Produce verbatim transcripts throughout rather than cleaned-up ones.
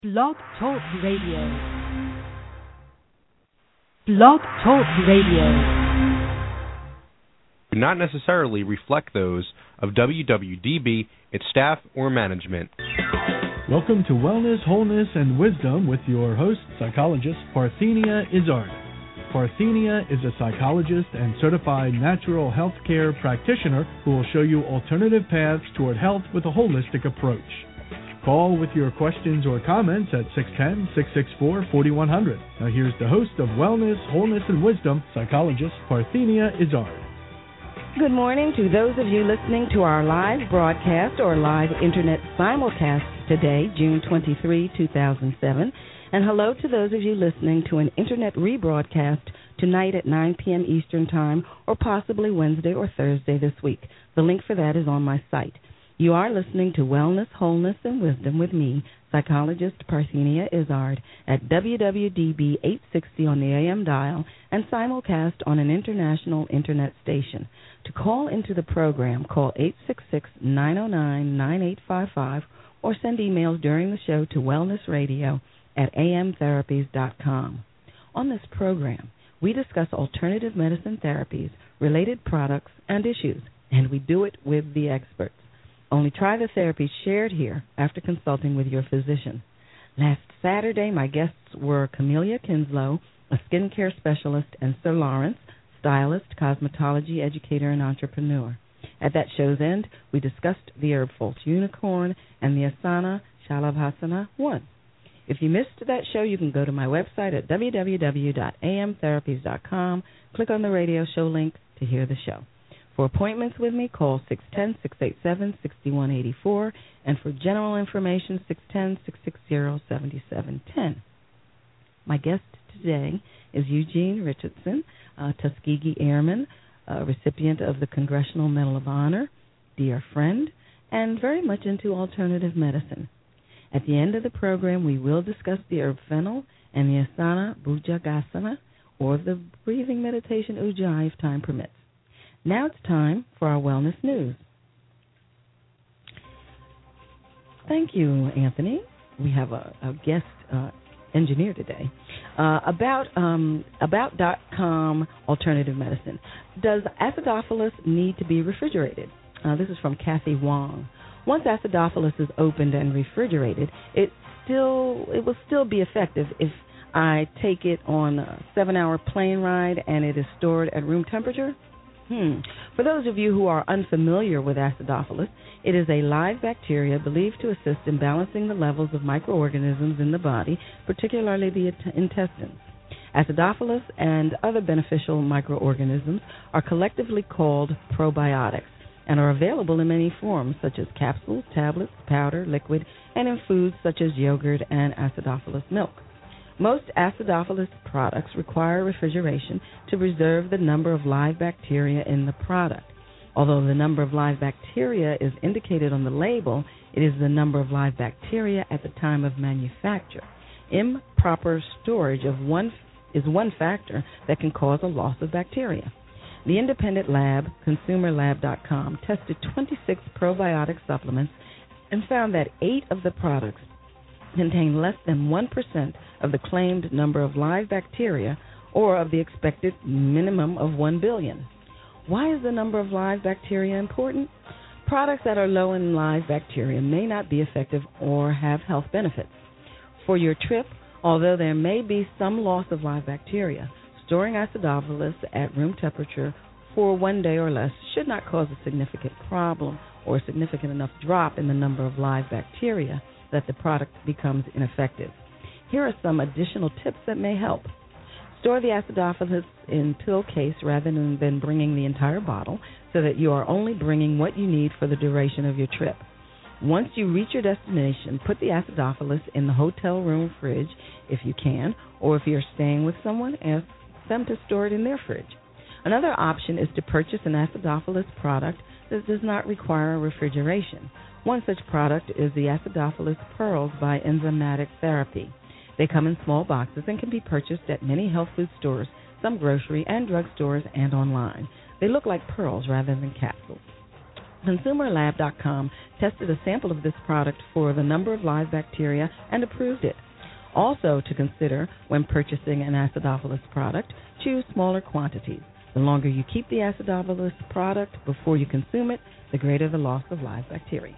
Blog Talk Radio. Blog Talk Radio. Do not necessarily reflect those of W W D B, its staff, or management. Welcome to Wellness, Wholeness, and Wisdom with your host, psychologist Parthenia Izzard. Parthenia is a psychologist and certified natural health care practitioner who will show you alternative paths toward health with a holistic approach. Call with your questions or comments at six one zero, six six four, four one zero zero. Now here's the host of Wellness, Wholeness, and Wisdom, psychologist Parthenia Izzard. Good morning to those of you listening to our live broadcast or live internet simulcast today, June twenty-third, two thousand seven. And hello to those of you listening to an internet rebroadcast tonight at nine p.m. Eastern Time or possibly Wednesday or Thursday this week. The link for that is on my site. You are listening to Wellness, Wholeness, and Wisdom with me, psychologist Parthenia Izzard, at W W D B eight sixty on the A M dial and simulcast on an international internet station. To call into the program, call eight six six, nine zero nine, nine eight five five or send emails during the show to wellnessradio at a m therapies dot com. On this program, we discuss alternative medicine therapies, related products, and issues, and we do it with the experts. Only try the therapies shared here after consulting with your physician. Last Saturday, my guests were Camellia Kinslow, a skincare specialist, and Sir Lawrence, stylist, cosmetology educator, and entrepreneur. At that show's end, we discussed the herb false unicorn and the asana Shalabhasana one. If you missed that show, you can go to my website at w w w dot a m therapies dot com, click on the radio show link to hear the show. For appointments with me, call six one zero, six eight seven, six one eight four, and for general information, six one zero, six six zero, seven seven one zero. My guest today is Eugene Richardson, a Tuskegee Airman, a recipient of the Congressional Medal of Honor, dear friend, and very much into alternative medicine. At the end of the program, we will discuss the herb fennel and the asana bhujagasana, or the breathing meditation ujjayi if time permits. Now it's time for our wellness news. Thank you, Anthony. We have a, a guest uh, engineer today. Uh, about um, about dot com alternative medicine. Does acidophilus need to be refrigerated? Uh, this is from Kathy Wong. Once acidophilus is opened and refrigerated, it still it will still be effective if I take it on a seven-hour plane ride and it is stored at room temperature. Hmm. For those of you who are unfamiliar with acidophilus, it is a live bacteria believed to assist in balancing the levels of microorganisms in the body, particularly the intestines. Acidophilus and other beneficial microorganisms are collectively called probiotics and are available in many forms, such as capsules, tablets, powder, liquid, and in foods such as yogurt and acidophilus milk. Most acidophilus products require refrigeration to preserve the number of live bacteria in the product. Although the number of live bacteria is indicated on the label, it is the number of live bacteria at the time of manufacture. Improper storage of one is one factor that can cause a loss of bacteria. The independent lab, consumer lab dot com, tested twenty-six probiotic supplements and found that eight of the products contain less than one percent of the claimed number of live bacteria or of the expected minimum of one billion. Why is the number of live bacteria important? Products that are low in live bacteria may not be effective or have health benefits. For your trip, although there may be some loss of live bacteria, storing acidophilus at room temperature for one day or less should not cause a significant problem or a significant enough drop in the number of live bacteria that the product becomes ineffective. Here are some additional tips that may help. Store the acidophilus in pill case rather than, than bringing the entire bottle so that you are only bringing what you need for the duration of your trip. Once you reach your destination, put the acidophilus in the hotel room fridge if you can, or if you're staying with someone, ask them to store it in their fridge. Another option is to purchase an acidophilus product that does not require refrigeration. One such product is the Acidophilus Pearls by Enzymatic Therapy. They come in small boxes and can be purchased at many health food stores, some grocery and drug stores, and online. They look like pearls rather than capsules. Consumer Lab dot com tested a sample of this product for the number of live bacteria and approved it. Also to consider when purchasing an Acidophilus product, choose smaller quantities. The longer you keep the Acidophilus product before you consume it, the greater the loss of live bacteria.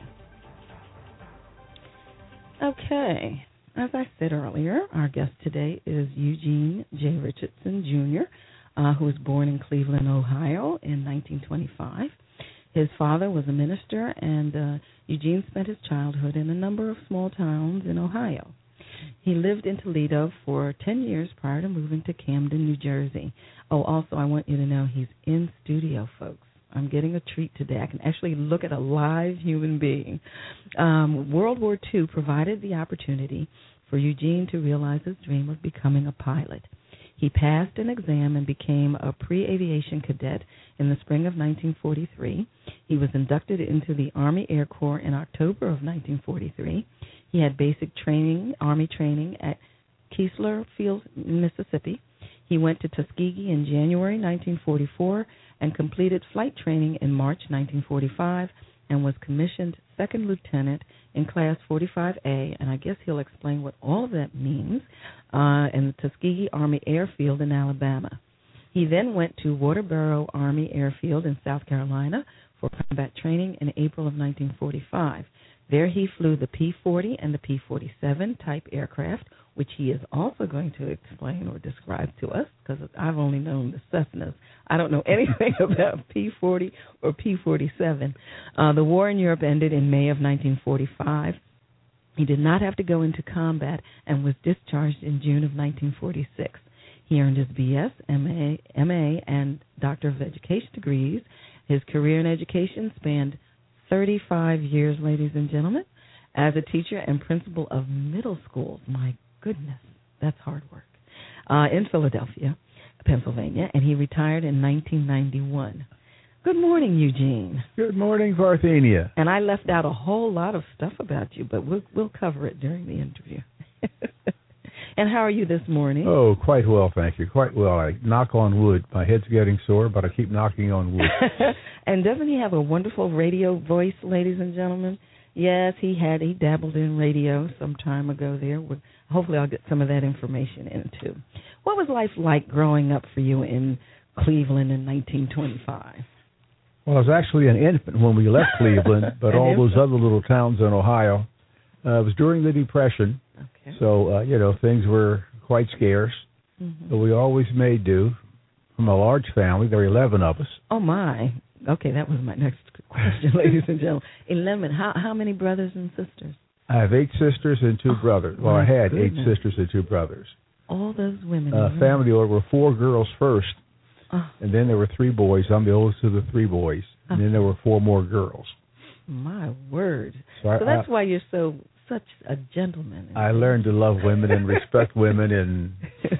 Okay, as I said earlier, our guest today is Eugene J. Richardson, Junior, uh, who was born in Cleveland, Ohio in nineteen twenty-five. His father was a minister, and uh, Eugene spent his childhood in a number of small towns in Ohio. He lived in Toledo for ten years prior to moving to Camden, New Jersey. Oh, also, I want you to know he's in studio, folks. I'm getting a treat today. I can actually look at a live human being. Um, World War Two provided the opportunity for Eugene to realize his dream of becoming a pilot. He passed an exam and became a pre-aviation cadet in the spring of nineteen forty-three. He was inducted into the Army Air Corps in October of nineteen forty-three. He had basic training, Army training at Keesler Field, Mississippi. He went to Tuskegee in January nineteen forty-four and completed flight training in March nineteen forty-five and was commissioned second lieutenant in Class forty-five A, and I guess he'll explain what all of that means, uh, in the Tuskegee Army Airfield in Alabama. He then went to Waterboro Army Airfield in South Carolina for combat training in April of nineteen forty-five. There he flew the P forty and the P forty-seven type aircraft, which he is also going to explain or describe to us, because I've only known the Cessnas. I don't know anything about P forty or P forty-seven. Uh, the war in Europe ended in May of nineteen forty-five. He did not have to go into combat and was discharged in June of nineteen forty-six. He earned his B S, M A, M A, and Doctor of Education degrees. His career in education spanned thirty-five years, ladies and gentlemen, as a teacher and principal of middle schools. My goodness, that's hard work. Uh, in Philadelphia, Pennsylvania, and he retired in nineteen ninety-one. Good morning, Eugene. Good morning, Parthenia. And I left out a whole lot of stuff about you, but we'll, we'll cover it during the interview. And how are you this morning? Oh, quite well, thank you. Quite well. I knock on wood. My head's getting sore, but I keep knocking on wood. And doesn't he have a wonderful radio voice, ladies and gentlemen? Yes, he had. He dabbled in radio some time ago there. Hopefully I'll get some of that information in, too. What was life like growing up for you in Cleveland in nineteen twenty-five? Well, I was actually an infant when we left Cleveland, but all infant. those other little towns in Ohio. Uh, it was during the Depression, okay. so, uh, you know, things were quite scarce. Mm-hmm. But we always made do. From a large family, there were eleven of us. Oh, my. Okay, that was my next question, ladies and gentlemen. eleven. How how many brothers and sisters? I have eight sisters and two oh, brothers. Well, I had goodness. eight sisters and two brothers. All those women. Uh, family order were four girls first, oh. and then there were three boys. I'm the oldest of the three boys, and oh. then there were four more girls. My word. So, I, so that's I, why you're so such a gentleman. I learned to love women and respect women. And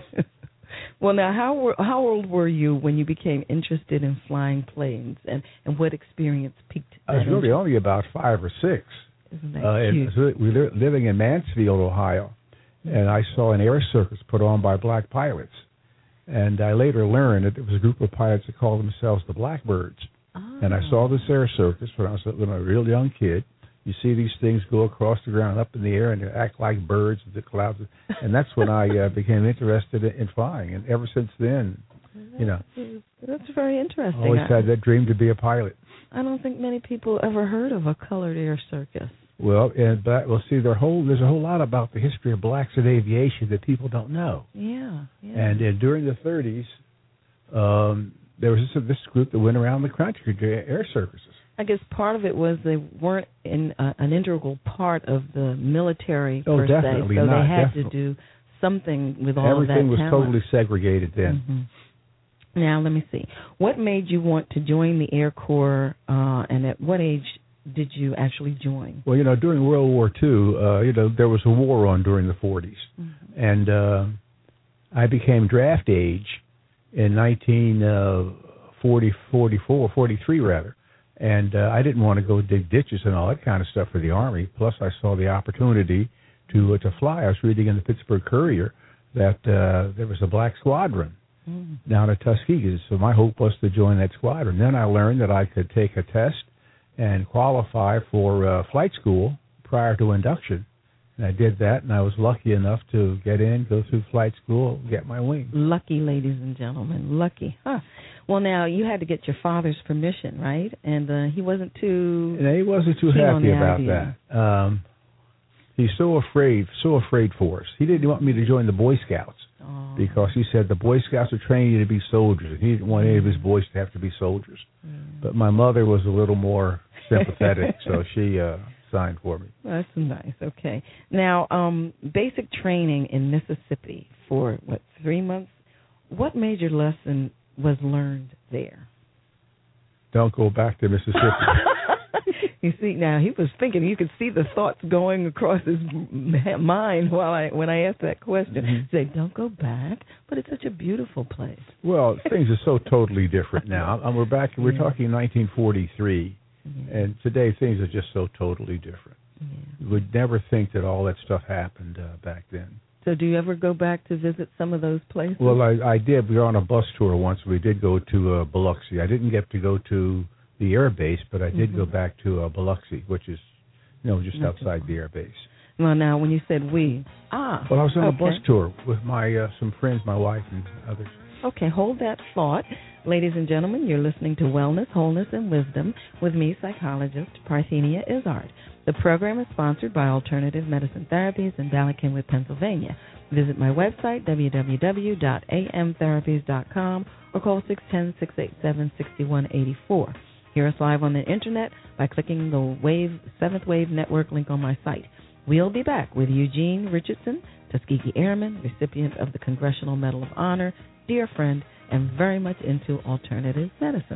well, now, how were, how old were you when you became interested in flying planes, and, and what experience piqued that I was really interest? only about five or six. Isn't that uh, cute? And we were living in Mansfield, Ohio, and I saw an air circus put on by black pilots. And I later learned that there was a group of pilots that called themselves the Blackbirds. Oh. And I saw this air circus when I was a, when I was a real young kid. You see these things go across the ground, up in the air, and they act like birds with the clouds. And that's when I uh, became interested in, in flying. And ever since then, you know. That's very interesting. I always I, had that dream to be a pilot. I don't think many people ever heard of a colored air circus. Well, and but, well, see, there whole, there's a whole lot about the history of blacks in aviation that people don't know. Yeah, yeah. And uh, during the thirties, um, there was this, this group that went around the country to air circuses. I guess part of it was they weren't in uh, an integral part of the military Oh, per definitely se, so not, they had definitely. to do something with all Everything of that was talent. totally segregated then. Mm-hmm. Now, let me see. What made you want to join the Air Corps, uh, and at what age did you actually join? Well, you know, during World War Two, uh, you know, there was a war on during the forties. Mm-hmm. And uh, I became draft age in nineteen forty, forty-four, forty-three rather. And uh, I didn't want to go dig ditches and all that kind of stuff for the Army. Plus, I saw the opportunity to uh, to fly. I was reading in the Pittsburgh Courier that uh, there was a black squadron mm-hmm. down at Tuskegee. So my hope was to join that squadron. Then I learned that I could take a test and qualify for uh, flight school prior to induction. And I did that, and I was lucky enough to get in, go through flight school, get my wing. Lucky, ladies and gentlemen, lucky. Huh. Well, now, you had to get your father's permission, right? And uh, he wasn't too And he wasn't too happy about idea. that. Um, he's so afraid, so afraid for us. He didn't want me to join the Boy Scouts oh. because he said the Boy Scouts are training you to be soldiers. He didn't want any of his boys to have to be soldiers. Mm. But my mother was a little more sympathetic, so she uh, signed for me. That's nice. Okay. Now, um, basic training in Mississippi for, what, three months? What major lesson was learned there? Don't go back to Mississippi. You see, now he was thinking. You could see the thoughts going across his mind while I when I asked that question. Mm-hmm. Say, don't go back, but it's such a beautiful place. Well, things are so totally different now. And we're back. We're yeah. talking nineteen forty-three, yeah. and today things are just so totally different. Yeah. You would never think that all that stuff happened uh, back then. So do you ever go back to visit some of those places? Well, I, I did. We were on a bus tour once. We did go to uh, Biloxi. I didn't get to go to the air base, but I did mm-hmm. go back to uh, Biloxi, which is, you know, just That's outside the air base. Well, now, when you said we, ah. Well, I was on okay. a bus tour with my uh, some friends, my wife, and others. Okay, hold that thought. Ladies and gentlemen, you're listening to Wellness, Wholeness, and Wisdom with me, psychologist Parthenia Izzard. The program is sponsored by Alternative Medicine Therapies in Bala Cynwyd, Pennsylvania. Visit my website, w w w dot a m therapies dot com, or call six one zero, six eight seven, six one eight four. Hear us live on the Internet by clicking the Wave Seventh Wave Network link on my site. We'll be back with Eugene Richardson, Tuskegee Airman, recipient of the Congressional Medal of Honor, dear friend, and very much into alternative medicine.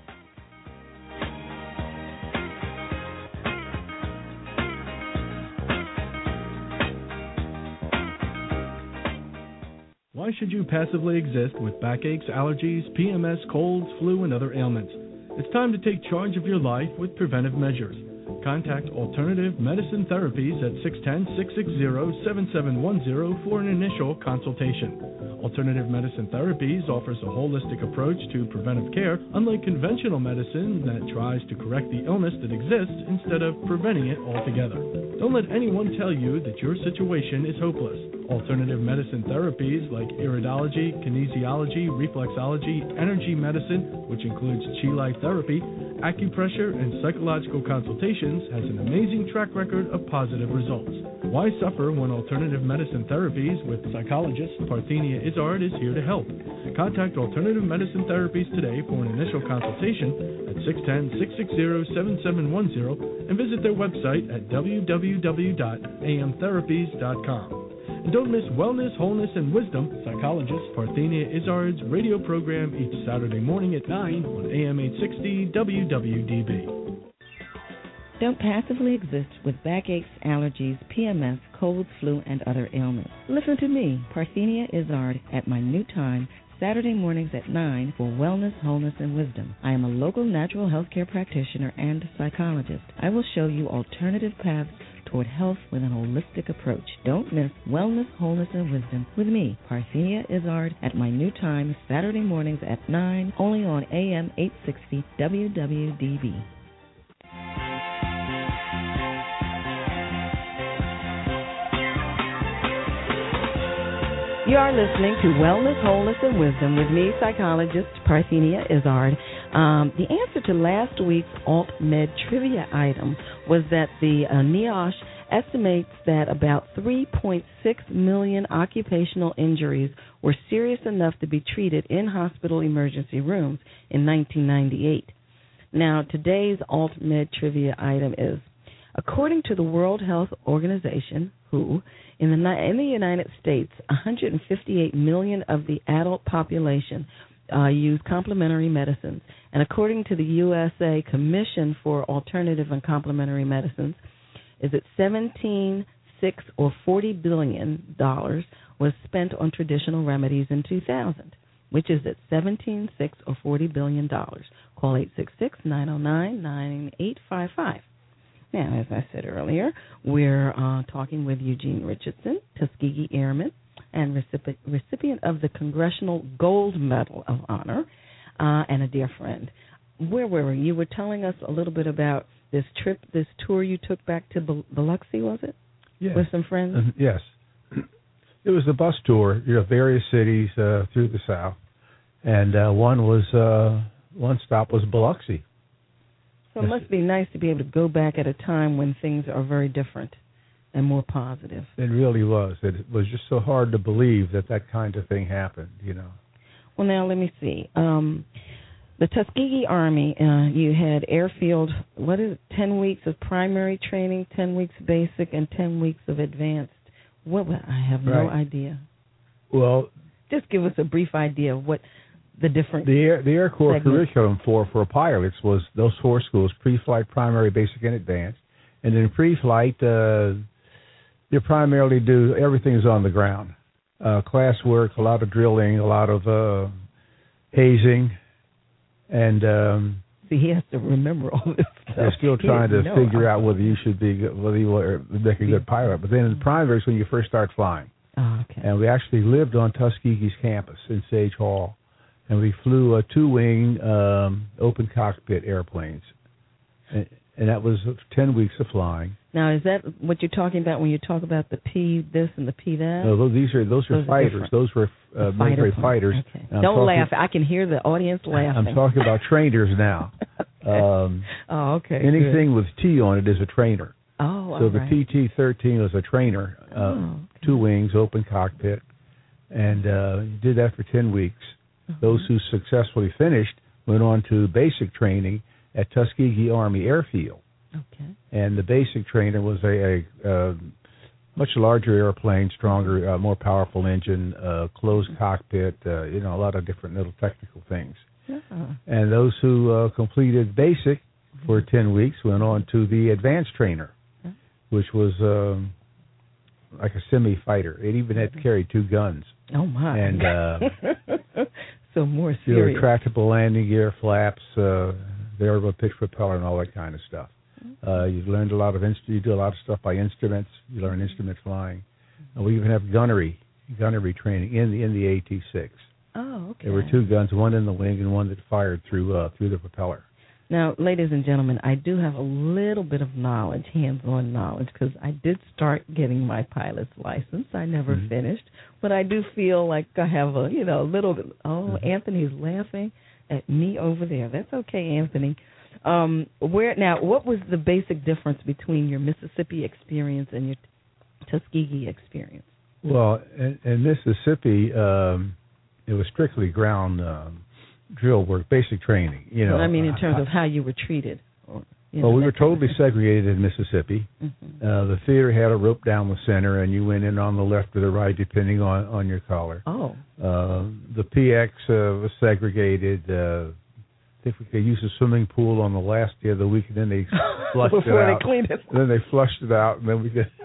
Why should you passively exist with backaches, allergies, P M S, colds, flu, and other ailments? It's time to take charge of your life with preventive measures. Contact Alternative Medicine Therapies at six one zero, six six zero, seven seven one zero for an initial consultation. Alternative Medicine Therapies offers a holistic approach to preventive care, unlike conventional medicine that tries to correct the illness that exists instead of preventing it altogether. Don't let anyone tell you that your situation is hopeless. Alternative medicine therapies like iridology, kinesiology, reflexology, energy medicine, which includes chi life therapy, acupressure, and psychological consultations, has an amazing track record of positive results. Why suffer when Alternative Medicine Therapies with psychologist Parthenia Izzard is here to help? Contact Alternative Medicine Therapies today for an initial consultation at six one zero, six six zero, seven seven one zero and visit their website at w w w dot a m therapies dot com. And don't miss Wellness, Wholeness, and Wisdom, psychologist Parthenia Izzard's radio program each Saturday morning at nine on A M eight sixty W W D B. Don't passively exist with backaches, allergies, P M S, colds, flu, and other ailments. Listen to me, Parthenia Izzard, at my new time, Saturday mornings at nine for Wellness, Wholeness, and Wisdom. I am a local natural health care practitioner and psychologist. I will show you alternative paths toward health with an holistic approach. Don't miss Wellness, Wholeness, and Wisdom with me, Parthenia Izzard, at my new time, Saturday mornings at nine, only on A M eight sixty W W D B. You are listening to Wellness, Wholeness, and Wisdom with me, psychologist Parthenia Izzard. Um, the answer to last week's Alt-Med trivia item was that the uh, NIOSH estimates that about three point six million occupational injuries were serious enough to be treated in hospital emergency rooms in nineteen ninety-eight. Now, today's Alt-Med trivia item is, according to the World Health Organization, W H O, in the, in the United States, one hundred fifty-eight million of the adult population uh, use complementary medicines. And according to the U S A Commission for Alternative and Complementary Medicines, is that seventeen, six, or forty billion dollars was spent on traditional remedies in two thousand, which is at seventeen, six, or forty billion dollars. Call eight six six, nine oh nine, nine eight five five. Now, as I said earlier, we're uh, talking with Eugene Richardson, Tuskegee Airman, and recipient, recipient of the Congressional Gold Medal of Honor, uh, and a dear friend. where were we? You were telling us a little bit about this trip, this tour you took back to Biloxi, was it? Yes. With some friends? Uh, yes. It was a bus tour, you know, various cities uh, through the South, and uh, one was uh, one stop was Biloxi. So it must be nice to be able to go back at a time when things are very different and more positive. It really was. It was just so hard to believe that that kind of thing happened, you know. Well, now let me see. Um, the Tuskegee Army, uh, you had airfield, what is it, ten weeks of primary training, ten weeks basic, and ten weeks of advanced. What? I have no Right. idea. Well, just give us a brief idea of what the different the Air, the Air Corps segments. curriculum for, for pilots was those four schools: pre-flight, primary, basic, and advanced. And in pre-flight, uh, you primarily do everything is on the ground. Uh, class work, a lot of drilling, a lot of uh, hazing, and um, see, he has to remember all this stuff. they're still He trying to didn't know. figure out whether you should be whether you are make a good pilot. But then in the primary is when you first start flying. Oh, okay. And we actually lived on Tuskegee's campus in Sage Hall, and we flew uh, two-wing um, open cockpit airplanes, and, and that was ten weeks of flying. Now, is that what you're talking about when you talk about the P this and the P that? No, those, these are those are Those are fighters. different. Those were uh, The military fighter fighters. plane. Okay. And I'm Don't talking- laugh. I can hear the audience laughing. I'm talking about trainers now. Okay. Um, oh, okay. anything good. with T on it is a trainer. Oh, So all the right. P T thirteen was a trainer, uh, Oh, okay. two wings, open cockpit, and uh, did that for ten weeks. Uh-huh. Those who successfully finished went on to basic training at Tuskegee Army Airfield. Okay. And the basic trainer was a, a, a much larger airplane, stronger, uh, more powerful engine, uh, closed cockpit, uh, you know, a lot of different little technical things. Yeah. And those who uh, completed basic for ten weeks went on to the advanced trainer, which was um, like a semi-fighter. It even had to carry two guns. Oh, my. And uh, so more you know, serious. retractable landing gear, flaps, uh, variable pitch propeller, and all that kind of stuff. Uh, you learned a lot of inst- you do a lot of stuff by instruments. You learn instrument flying. And we even have gunnery, gunnery training in the in the A T six. Oh, okay. There were two guns, one in the wing and one that fired through uh, through the propeller. Now, ladies and gentlemen, I do have a little bit of knowledge, hands-on knowledge, because I did start getting my pilot's license. I never Mm-hmm. finished, but I do feel like I have a, you know, a little bit. Oh, Mm-hmm. Anthony's laughing at me over there. That's okay, Anthony. Um, where now? What was the basic difference between your Mississippi experience and your Tuskegee experience? Well, in, in Mississippi, um, it was strictly ground um, drill work, basic training. You know, Well, I mean, in terms of how you were treated. Or, you know, well, we that were kind of totally thing. segregated in Mississippi. Mhm. Uh, the theater had a rope down the center, and you went in on the left or the right, depending on, on your collar. Oh. Uh, the P X uh, was segregated. Uh, I think they used a swimming pool on the last day of the week, and then they flushed it Before out. they cleaned it. And then they flushed it out, and then we did.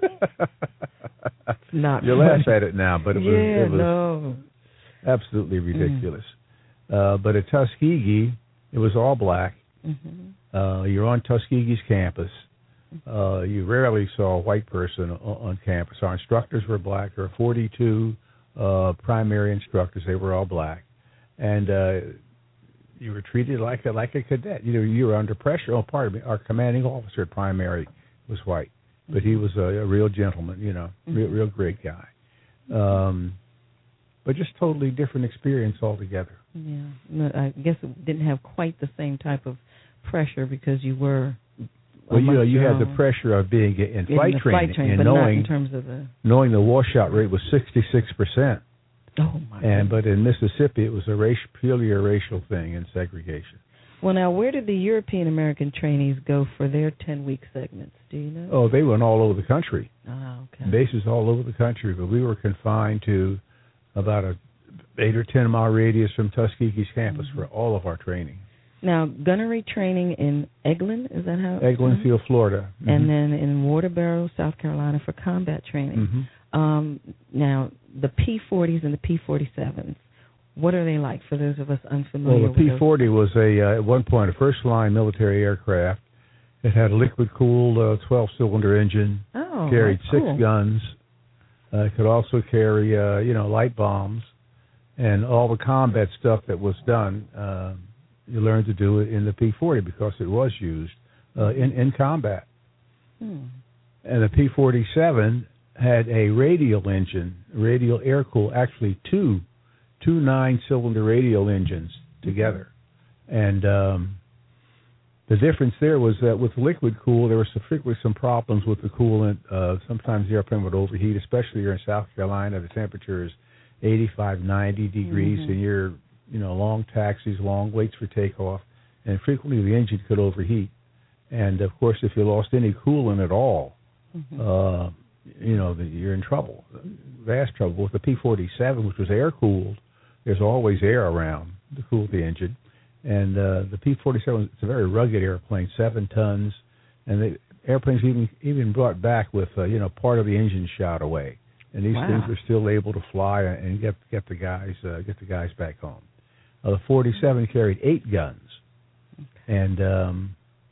Not You funny. laugh at it now, but it was, yeah, it was no. absolutely ridiculous. Uh, but at Tuskegee, it was all black. Mm-hmm. Uh, you're on Tuskegee's campus. Uh, you rarely saw a white person on, on campus. Our instructors were black. There were forty-two uh, primary instructors. They were all black, and uh, you were treated like a like a cadet. You know, you were under pressure. Oh, pardon me. Our commanding officer at primary was white, but he was a, a real gentleman. You know, real, real great guy. Um, but just totally different experience altogether. Yeah, no, I guess it didn't have quite the same type of pressure because you were. Well, you know, amongst you your had the own- pressure of being in in flight the training, flight training, and but not knowing in terms of the. knowing the washout rate was sixty-six percent. Oh my. And goodness. but in Mississippi, it was a racial, purely a racial thing in segregation. Well, now, where did the European American trainees go for their ten-week segments? Do you know? Oh, they went all over the country, Oh, okay. bases all over the country, but we were confined to about a eight or ten mile radius from Tuskegee's campus Mm-hmm. for all of our training. Now, gunnery training in Eglin, is that how? Eglin Field, Florida, And then in Waterboro, South Carolina, for combat training. hmm Um, now, the P forties and the P forty-sevens, what are they like for those of us unfamiliar Well, the with P those? forty was a uh, at one point a first line military aircraft. It had a liquid cooled uh, twelve cylinder engine. Oh, Carried that's six cool. guns. Uh, it could also carry, uh, you know, light bombs, and all the combat stuff that was done uh, you learn to do it in the P forty because it was used uh, in, in combat. Hmm. And the P forty-seven had a radial engine, radial air cool, actually two, two nine-cylinder radial engines together. And um, the difference there was that with liquid cool, there were some, frequently some problems with the coolant. Uh, sometimes the airplane would overheat, especially here in South Carolina. The temperature is eighty-five, ninety degrees, Mm-hmm. and you're, you know, long taxis, long waits for takeoff, and frequently the engine could overheat. And of course, if you lost any coolant at all, Mm-hmm. uh, you know, the, you're in trouble, vast trouble. With the P forty-seven, which was air cooled, there's always air around to cool the engine. And uh, the P forty-seven, it's a very rugged airplane, seven tons, and the airplanes even even brought back with uh, you know part of the engine shot away, and these Wow. things were still able to fly and get get the guys uh, get the guys back home. Uh, the forty-seven carried eight guns, and um,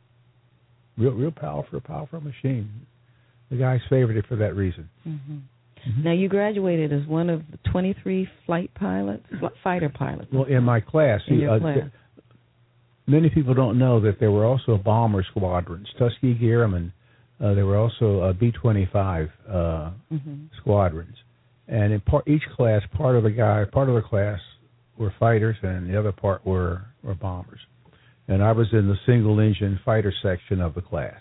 real real powerful powerful machine. The guys favored it for that reason. Mm-hmm. Mm-hmm. Now, you graduated as one of the twenty-three flight pilots, fl- fighter pilots. Well, in my class, In see, your uh, class. th- many people don't know that there were also bomber squadrons, Tuskegee Airmen. Uh, there were also uh, B twenty-five uh, Mm-hmm. squadrons, and in part, each class, part of the guy, part of the class were fighters, and the other part were were bombers. And I was in the single-engine fighter section of the class.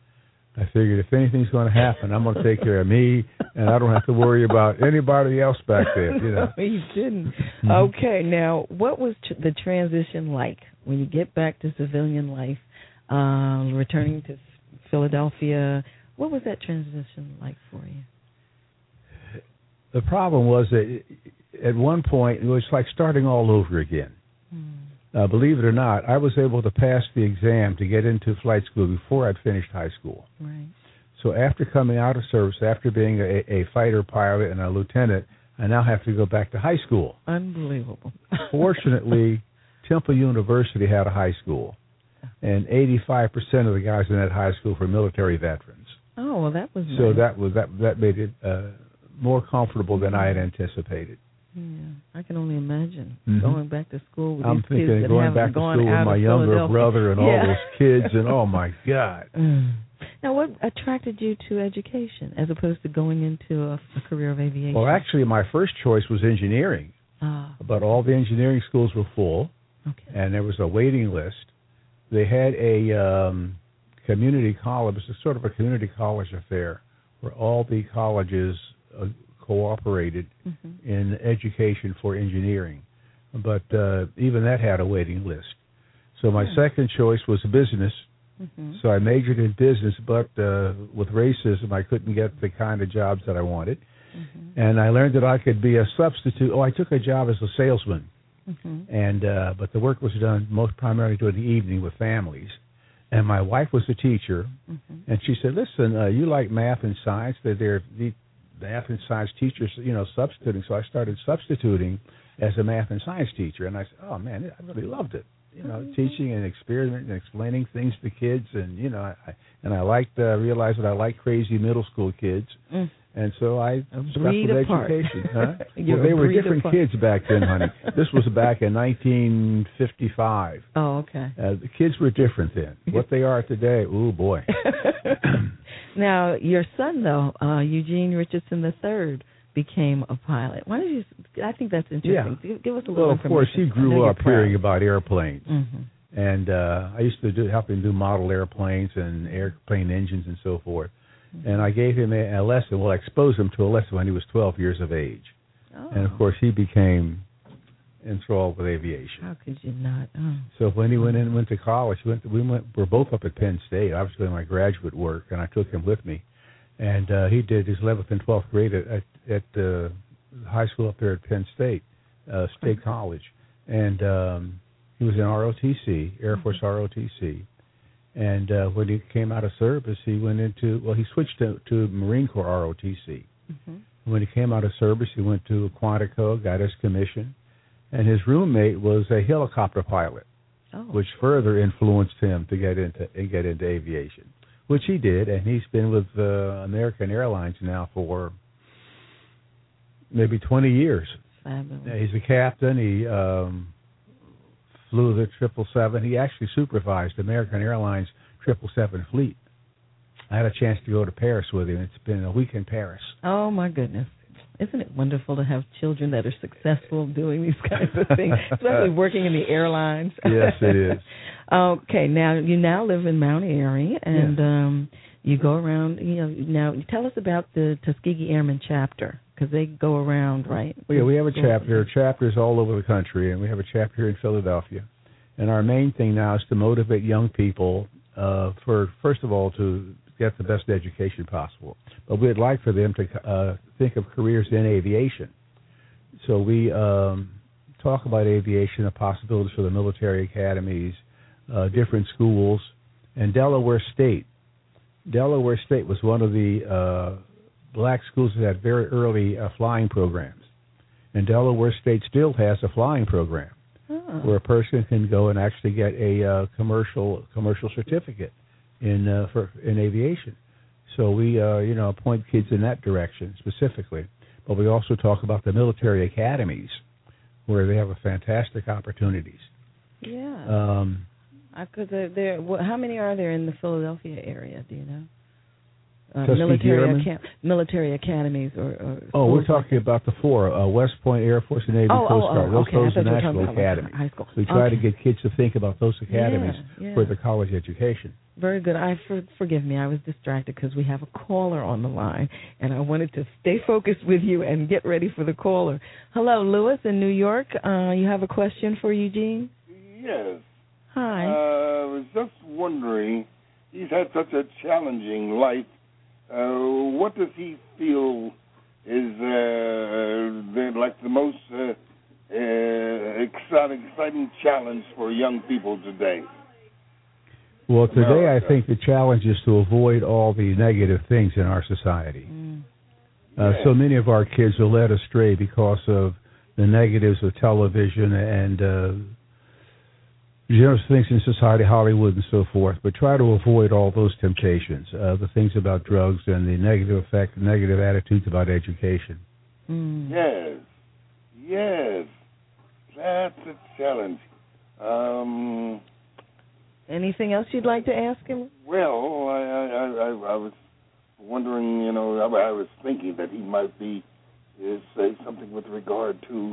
I figured if anything's going to happen, I'm going to take care of me, and I don't have to worry about anybody else back there. You know. No, you didn't. Mm-hmm. Okay, now, what was tr- the transition like when you get back to civilian life, um, returning to Philadelphia? What was that transition like for you? The problem was that at one point it was like starting all over again. Hmm. Uh, believe it or not, I was able to pass the exam to get into flight school before I'd finished high school. Right. So after coming out of service, after being a, a fighter pilot and a lieutenant, I now have to go back to high school. Unbelievable. Fortunately, Temple University had a high school, and eighty-five percent of the guys in that high school were military veterans. Oh, well, that was So nice. that was that that made it uh, more comfortable than I had anticipated. Yeah, I can only imagine Mhm. going back to school with I'm these thinking kids of that going haven't back to gone school with out my of younger Philadelphia. brother and all Yeah. those kids, and oh my God. Mm. Now, what attracted you to education as opposed to going into a, a career of aviation? Well, actually, my first choice was engineering, ah, but all the engineering schools were full, okay. and there was a waiting list. They had a um, community college, it was a sort of a community college affair, where all the colleges uh, cooperated Mm-hmm. in education for engineering. But uh, even that had a waiting list. So my Hmm. second choice was business. Mm-hmm. So I majored in business, but uh, with racism, I couldn't get the kind of jobs that I wanted. Mm-hmm. And I learned that I could be a substitute. Oh, I took a job as a salesman, Mm-hmm. and uh, but the work was done most primarily during the evening with families. And my wife was a teacher, Mm-hmm. and she said, "Listen, uh, you like math and science? That there the math and science teachers, you know, substituting." So I started substituting as a math and science teacher, and I said, "Oh man, I really loved it." You know, Mm-hmm. teaching and experimenting and explaining things to kids, and you know, I, and I liked uh, realized that I like crazy middle school kids, Mm. and so I A stuck breed with apart. education. Huh? You're well, they a were breed different apart. kids back then, honey. This was back in nineteen fifty-five. Oh, okay. Uh, the kids were different then. What they are today, ooh boy. Now, your son, though, uh, Eugene Richardson the third, became a pilot. Why don't you? I think that's interesting. Yeah. Give, give us a little Well, of course, he information. I know grew you're up hearing proud. about airplanes. Mm-hmm. And uh, I used to do, help him do model airplanes and airplane engines and so forth. Mm-hmm. And I gave him a, a lesson, well, I exposed him to a lesson when he was twelve years of age. Oh. And, of course, he became enthralled with aviation. How could you not? Oh. So when he went in, went to college, we went, to, we went, we're both up at Penn State. I was doing my graduate work, and I took him with me. And uh, he did his eleventh and twelfth grade at, at, at uh, high school up there at Penn State, uh, State College. And um, he was in R O T C, Air Force R O T C. And uh, when he came out of service, he went into, well, he switched to, to Marine Corps R O T C. Mm-hmm. When he came out of service, he went to Quantico, got his commission. And his roommate was a helicopter pilot, Oh. which further influenced him to get into get into aviation, which he did. And he's been with uh, American Airlines now for maybe twenty years. Fabulous. He's a captain. He um, flew the triple seven. He actually supervised American Airlines triple seven fleet. I had a chance to go to Paris with him. It's been a week in Paris. Oh, my goodness. Isn't it wonderful to have children that are successful doing these kinds of things, especially working in the airlines? Yes, it is. Okay, now you now live in Mount Airy, and yeah. um, you go around. You know, now tell us about the Tuskegee Airmen chapter, because they go around, right? Well, yeah, we have a chapter, chapters all over the country, and we have a chapter here in Philadelphia. And our main thing now is to motivate young people uh, for, first of all, to get the best education possible. But we'd like for them to uh, think of careers in aviation. So we um, talk about aviation, the possibilities for the military academies, uh, different schools, and Delaware State. Delaware State was one of the uh, black schools that had very early uh, flying programs. And Delaware State still has a flying program oh. where a person can go and actually get a uh, commercial commercial certificate in uh, for in aviation. So we uh, you know point kids in that direction specifically. But we also talk about the military academies where they have a fantastic opportunities. Yeah. Um, Because there, there, well, how many are there in the Philadelphia area? Do you know? Uh, Tuskegee military Airmen? aca- military academies or, or oh, we're schools talking like about the four: uh, West Point Air Force and Navy, Oh, Coast oh, Guard. oh, Those, okay. those I are thought you were national talking about academies. high school. We try Okay. to get kids to think about those academies Yeah, yeah. for the college education. Very good. I for, forgive me. I was distracted because we have a caller on the line, and I wanted to stay focused with you and get ready for the caller. Hello, Lewis in New York. Uh, you have a question for Eugene? Yes. Hi. Uh, I was just wondering, he's had such a challenging life. Uh, what does he feel is uh, the, like the most uh, uh, exciting, exciting challenge for young people today? Well, today America. I think the challenge is to avoid all the negative things in our society. Mm. Uh, Yeah. So many of our kids are led astray because of the negatives of television and uh, general things in society, Hollywood and so forth. But try to avoid all those temptations, uh, the things about drugs and the negative effect, negative attitudes about education. Mm. Yes, yes, that's a challenge. Um, Anything else you'd like to ask him? well, I, I, I, I was wondering, you know, I, I was thinking that he might be uh, say something with regard to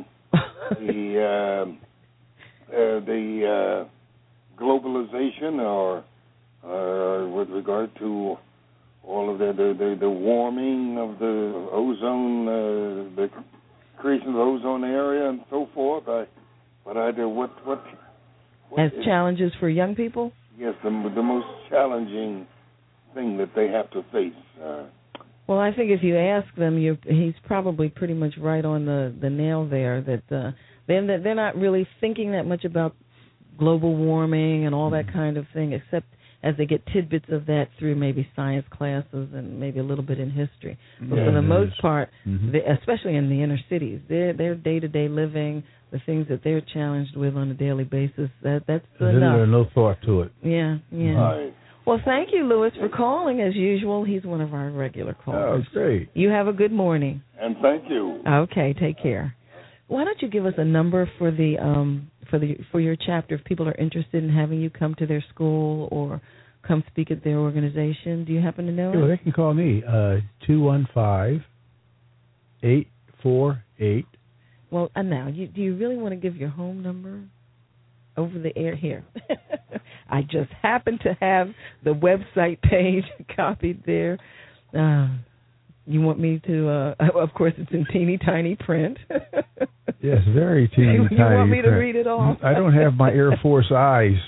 the uh, uh, the uh, globalization, or uh, with regard to all of the the, the, the warming of the ozone, uh, the creation of the ozone area, and so forth. I, but I do what what. what As is, challenges for young people? Yes, the the most challenging thing that they have to face. Uh, Well, I think if you ask them, you he's probably pretty much right on the, the nail there. That uh, they're they're not really thinking that much about global warming and all that kind of thing, except as they get tidbits of that through maybe science classes and maybe a little bit in history. But Yeah, for the it most is. part, Mm-hmm. they, especially in the inner cities, their their day to day living, the things that they're challenged with on a daily basis, that that's There's enough. no thought to it. Yeah, yeah. Right. Well, thank you, Lewis, for calling. As usual, he's one of our regular Oh, callers. it's great. You have a good morning. And thank you. Okay, take care. Why don't you give us a number for the um for the for your chapter if people are interested in having you come to their school or come speak at their organization? Do you happen to know Yeah, well, it? they can call me, uh, two one five, eight four eight. Well, uh, now, you, do you really want to give your home number over the air here? I just happen to have the website page copied there. Uh, you want me to, uh, of course, it's in teeny tiny print. Yes, very teeny you tiny. want me to print. read it off? I don't have my Air Force eyes.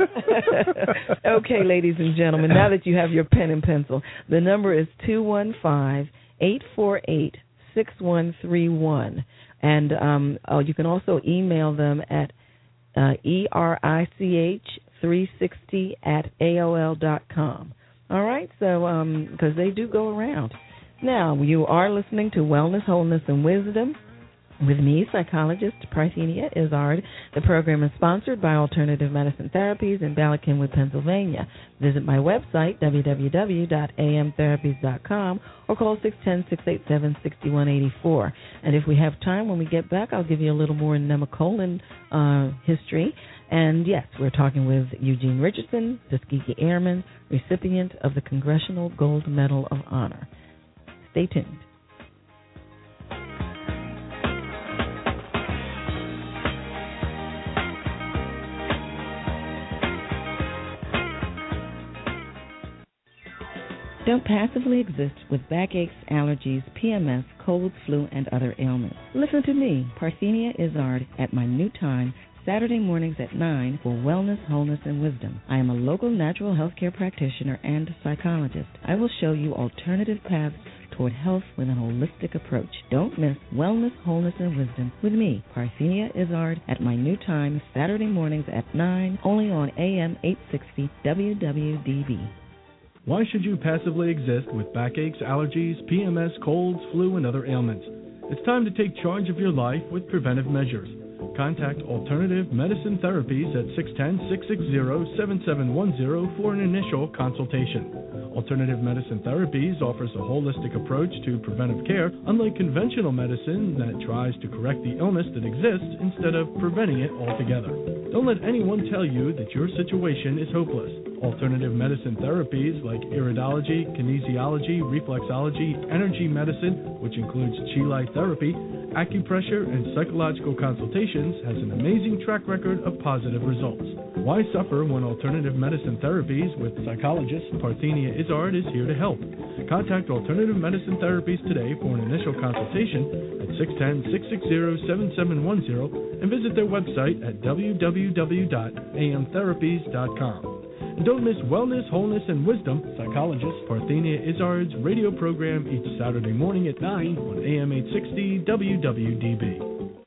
Okay, ladies and gentlemen, now that you have your pen and pencil, the number is two one five, eight four eight, six one three one. And um, oh, you can also email them at uh, E R I C H three sixty at A O L dot com. All right, so because um, they do go around. Now, you are listening to Wellness, Wholeness, and Wisdom With me, psychologist Parthenia Izzard. The program is sponsored by Alternative Medicine Therapies in Bala Cynwyd, Pennsylvania. Visit my website, w w w dot a m therapies dot com, or call six one zero, six eight seven, six one eight four. And if we have time when we get back, I'll give you a little more Nemacolin uh, history. And yes, we're talking with Eugene Richardson, Tuskegee Airman, recipient of the Congressional Gold Medal of Honor. Stay tuned. Don't passively exist with backaches, allergies, P M S, colds, flu, and other ailments. Listen to me, Parthenia Izzard, at my new time, Saturday mornings at nine for Wellness, Wholeness, and Wisdom. I am a local natural health care practitioner and psychologist. I will show you alternative paths toward health with an holistic approach. Don't miss Wellness, Wholeness, and Wisdom with me, Parthenia Izzard, at my new time, Saturday mornings at nine, only on A M eight sixty W W D B. Why should you passively exist with backaches, allergies, P M S, colds, flu, and other ailments? It's time to take charge of your life with preventive measures. Contact Alternative Medicine Therapies at six one zero, six six zero, seven seven one zero for an initial consultation. Alternative Medicine Therapies offers a holistic approach to preventive care, unlike conventional medicine that tries to correct the illness that exists instead of preventing it altogether. Don't let anyone tell you that your situation is hopeless. Alternative medicine therapies like iridology, kinesiology, reflexology, energy medicine, which includes chi light therapy, acupressure, and psychological consultations, has an amazing track record of positive results. Why suffer when Alternative Medicine Therapies with psychologist Parthenia Izzard is here to help? Contact Alternative Medicine Therapies today for an initial consultation at six one zero, six six zero, seven seven one zero and visit their website at w w w dot a m therapies dot com. And don't miss Wellness, Wholeness, and Wisdom, psychologist Parthenia Izzard's radio program each Saturday morning at nine on A M eight sixty W W D B.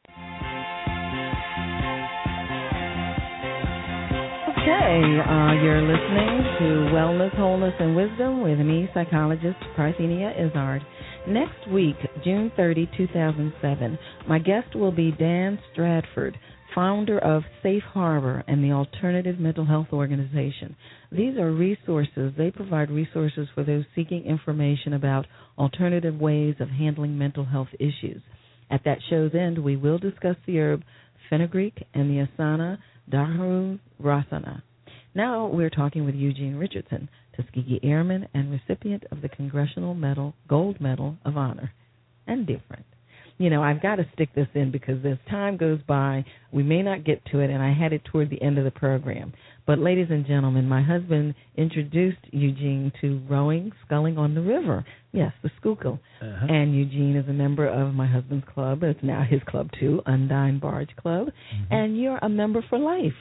Okay, uh, you're listening to Wellness, Wholeness, and Wisdom with me, psychologist Parthenia Izzard. Next week, June thirtieth, two thousand seven, my guest will be Dan Stratford, founder of Safe Harbor and the Alternative Mental Health Organization. These are resources. They provide resources for those seeking information about alternative ways of handling mental health issues. At that show's end, we will discuss the herb fenugreek and the asana Dharma Rasana. Now we're talking with Eugene Richardson, Tuskegee Airman and recipient of the Congressional Medal, Gold Medal of Honor, and different. You know, I've got to stick this in because as time goes by, we may not get to it, and I had it toward the end of the program. But, ladies and gentlemen, my husband introduced Eugene to rowing, sculling on the river. Yes, the Schuylkill. Uh-huh. And Eugene is a member of my husband's club. It's now his club, too, Undine Barge Club. Mm-hmm. And you're a member for life.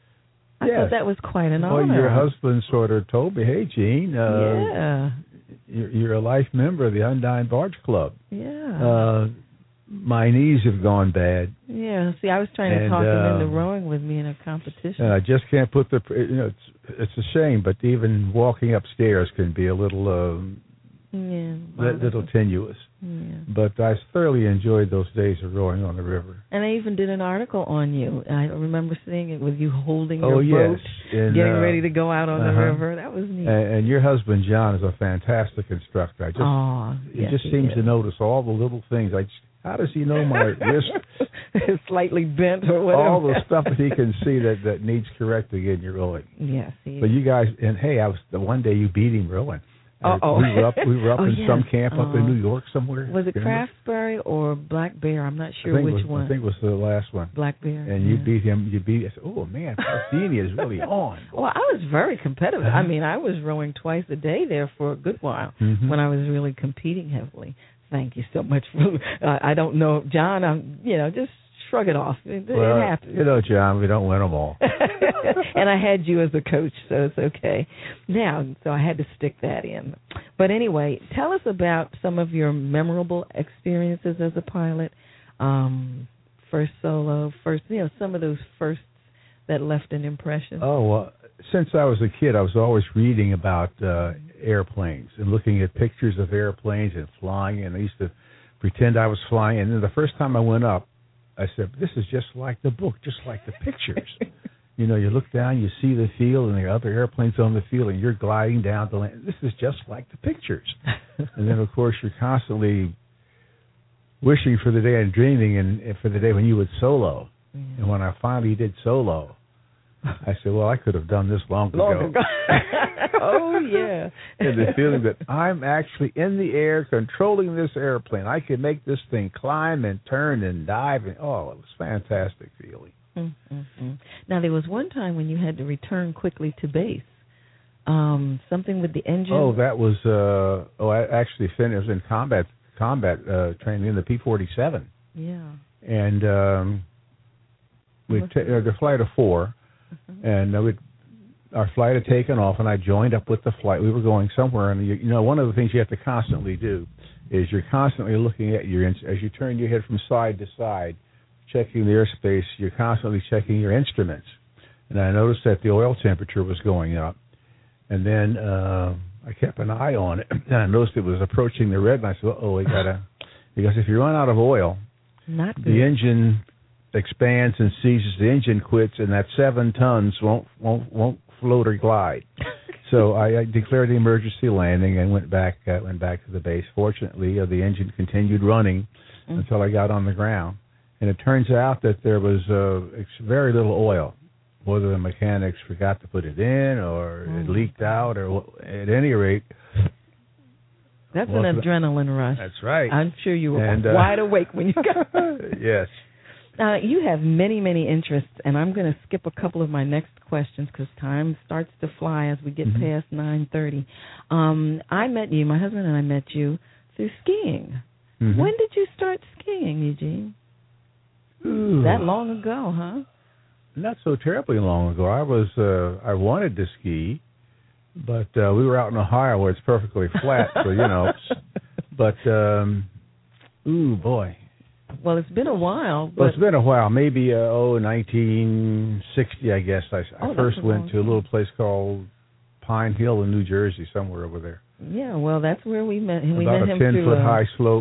I yes. thought that was quite an honor. Well, your husband sort of told me, hey, Gene, uh, yeah. you're, you're a life member of the Undine Barge Club. Yeah. Uh, my knees have gone bad. Yeah. See, I was trying to and, talk uh, him into rowing with me in a competition. And I just can't put the. You know, it's it's a shame, but even walking upstairs can be a little, um, yeah, a little tenuous. Yeah. But I thoroughly enjoyed those days of rowing on the river. And I even did an article on you. I remember seeing it with you holding oh, your yes. boat, and, getting uh, ready to go out on uh-huh. the river. That was neat. And, and your husband John is a fantastic instructor. I just, oh, he yes, just he seems is. to notice all the little things. I just, how does he know my wrist? It's slightly bent or whatever. All the stuff that he can see that, that needs correcting in your rowing. Yes, he But is. you guys, and hey, I was the one day you beat him rowing. Uh-oh. We were up, we were up oh, in yes. some camp up uh, in New York somewhere. Was it Remember? Craftsbury or Black Bear? I'm not sure I think which was, one. I think it was the last one. Black Bear. And yeah. you beat him. You beat. I said, "Oh man, Parthenia is really on." Well, I was very competitive. Uh-huh. I mean, I was rowing twice a day there for a good while mm-hmm. when I was really competing heavily. Thank you so much for. Uh, I don't know, John. I'm. You know, just shrug it off. It, well, it happens. You know, John, we don't win them all. And I had you as a coach, so it's okay. Now, so I had to stick that in. But anyway, tell us about some of your memorable experiences as a pilot. Um, first solo, first, you know, some of those firsts that left an impression. Oh, well, since I was a kid, I was always reading about uh, airplanes and looking at pictures of airplanes and flying. And I used to pretend I was flying. And then the first time I went up, I said, "This is just like the book, just like the pictures." You know, you look down, you see the field, and there are other airplanes on the field, and you're gliding down the land. This is just like the pictures. And then, of course, you're constantly wishing for the day and dreaming and, and for the day when you would solo. Yeah. And when I finally did solo, I said, well, I could have done this long ago. Long ago. Oh, yeah. And the feeling that I'm actually in the air controlling this airplane. I could make this thing climb and turn and dive. And, oh, it was a fantastic feeling. Mm-hmm. Now, there was one time when you had to return quickly to base. Um, something with the engine. Oh, that was, uh, oh, I actually finished in combat combat uh, training in the P forty-seven. Yeah. And um, we t- uh, the flight of four, uh-huh. and uh, we'd, our flight had taken off, and I joined up with the flight. We were going somewhere, and you, you know, one of the things you have to constantly do is you're constantly looking at your, as you turn your head from side to side, checking the airspace, you're constantly checking your instruments. And I noticed that the oil temperature was going up. And then uh, I kept an eye on it, and I noticed it was approaching the red, and I said, oh, we got to, because if you run out of oil, Not good. the engine expands and seizes, the engine quits, and that seven tons won't won't won't float or glide. So I, I declared the emergency landing and went back uh, went back to the base. Fortunately, uh, the engine continued running mm. until I got on the ground. And it turns out that there was uh, very little oil, whether the mechanics forgot to put it in or mm. it leaked out, or at any rate. That's an adrenaline rush. That's right. I'm sure you were and, uh, wide awake when you got Yes. Uh, you have many, many interests, and I'm going to skip a couple of my next questions because time starts to fly as we get mm-hmm. past nine thirty. Um, I met you, my husband and I met you through skiing. Mm-hmm. When did you start skiing, Eugene? Ooh. That long ago, huh? Not so terribly long ago. I was uh, I wanted to ski, but uh, we were out in Ohio where it's perfectly flat, so you know. But um, ooh boy. Well, it's been a while. But well, it's been a while. Maybe uh, oh, nineteen sixty, I guess. I, oh, I first went to a little place called Pine Hill in New Jersey, somewhere over there. Yeah, well, that's where we met him. We About met a him ten through foot a, high slope.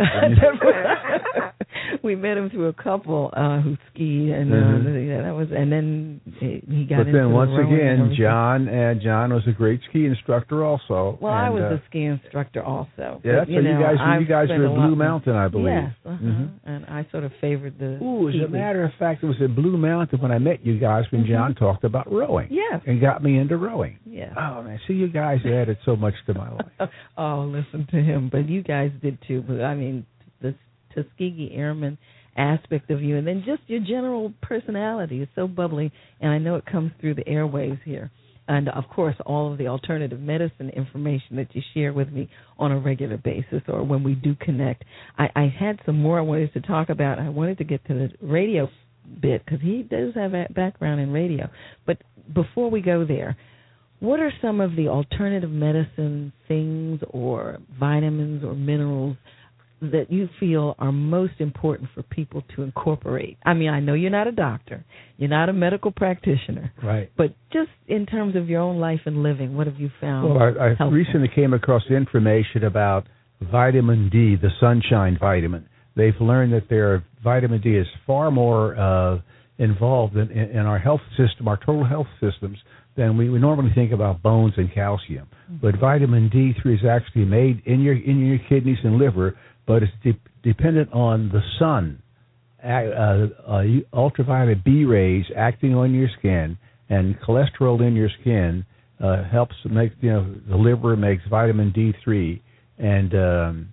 We met him through a couple uh, who skied, and mm-hmm. uh, yeah, that was. And then he got. But into then once the again, John and John was a great ski instructor also. Well, and, I was uh, a ski instructor also. Yeah, but, so you, know, you guys, I've you guys were at Blue Mountain, I believe. Yes, uh-huh. mm-hmm. and I sort of favored the. Ooh, as ski a matter of fact, it was at Blue Mountain when I met you guys when mm-hmm. John talked about rowing. Yes. And got me into rowing. Yeah. Oh man, see, you guys added so much to my life. Oh, listen to him, but you guys did too. But I mean, the Tuskegee Airmen aspect of you, and then just your general personality is so bubbly, and I know it comes through the airwaves here. And, of course, all of the alternative medicine information that you share with me on a regular basis or when we do connect. I, I had some more I wanted to talk about. I wanted to get to the radio bit because he does have a background in radio. But before we go there, what are some of the alternative medicine things or vitamins or minerals that you feel are most important for people to incorporate? I mean, I know you're not a doctor. You're not a medical practitioner. Right. But just in terms of your own life and living, what have you found? Well, I, I helpful? recently came across information about vitamin D, the sunshine vitamin. They've learned that their vitamin D is far more uh, involved in, in our health system, our total health systems, than we, we normally think about bones and calcium. Mm-hmm. But vitamin D three is actually made in your in your kidneys and liver, but it's de- dependent on the sun. Uh, uh, ultraviolet B rays acting on your skin and cholesterol in your skin uh, helps make, you know, the liver makes vitamin D three. And um,